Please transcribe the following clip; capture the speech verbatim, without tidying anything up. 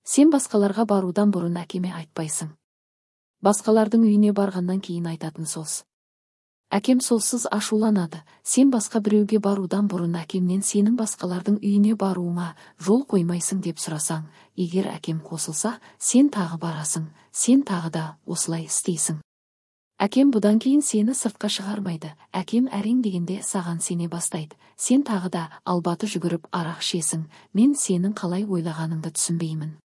Сен басқаларға барудан бұрын әкеме айтпайсың. Басқалардың үйіне барғаннан кейін айтатын сөз. Әкем солсыз ашуланады. Сен басқа біреуге барудан бұрын әкемнен сенің басқалардың үйіне баруыңа жол қоймайсың деп сұрасаң, егер әкем қосылса, сен тағы барасың, сен тағы да осылай істейсің. Әкем бұдан кейін сені сыртқа шығармайды. Әкем әрең дегенде саған сене бастайды. Сен тағы да албаты жүгіріп арақ ішесің. Мен сенің қалай ойлағаныңды түсінбеймін.